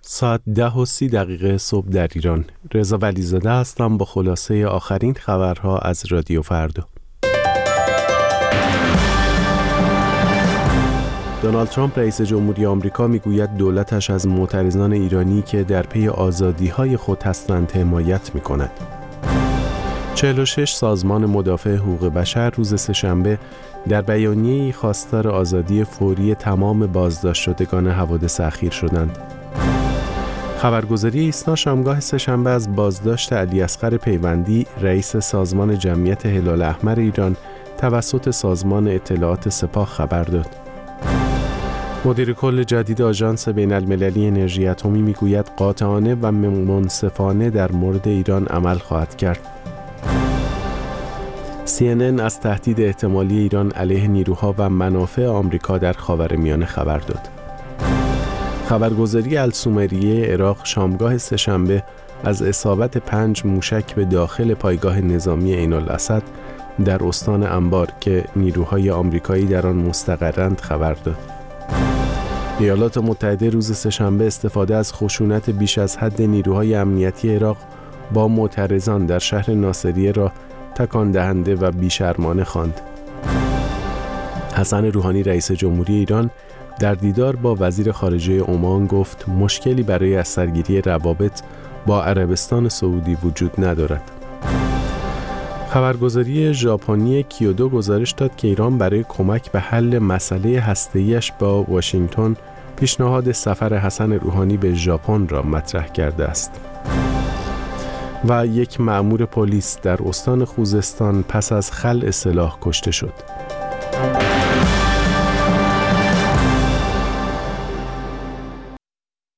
ساعت 10:30 صبح در ایران. رضا ولیزاده هستم با خلاصه آخرین خبرها از رادیو فردا. دونالد ترامپ رئیس جمهوری آمریکا میگوید دولتش از معترضان ایرانی که در پی آزادی‌های خود هستند حمایت می‌کند. 46 سازمان مدافع حقوق بشر روز سه‌شنبه در بیانیه‌ای خواستار آزادی فوری تمام بازداشت شدگان حوادث اخیر شدند. خبرگزاری ایسنا شامگاه سه‌شنبه از بازداشت علیاصغر پیوندی رئیس سازمان جمعیت هلال احمر ایران توسط سازمان اطلاعات سپاه خبر داد. مدیر کل جدید آژانس بین‌المللی انرژی اتمی میگوید قاطعانه و منصفانه در مورد ایران عمل خواهد کرد. CNN از تهدید احتمالی ایران علیه نیروها و منافع آمریکا در خاورمیانه خبر داد. خبرگزاری السومریه عراق شامگاه سه‌شنبه از اصابت 5 موشک به داخل پایگاه نظامی عین الاسد در استان انبار که نیروهای آمریکایی در آن مستقرند خبر داد. ایالات متحده روز سه‌شنبه استفاده از خشونت بیش از حد نیروهای امنیتی عراق با معترضان در شهر ناصریه را تکان دهنده و بی‌شرمانه خواند. حسن روحانی رئیس جمهوری ایران در دیدار با وزیر خارجه عمان گفت مشکلی برای از سرگیری روابط با عربستان سعودی وجود ندارد. خبرگزاری ژاپنی کیودو گزارش داد که ایران برای کمک به حل مسئله هسته‌ایش با واشنگتن پیشنهاد سفر حسن روحانی به ژاپن را مطرح کرده است. و یک مأمور پلیس در استان خوزستان پس از خلع سلاح کشته شد.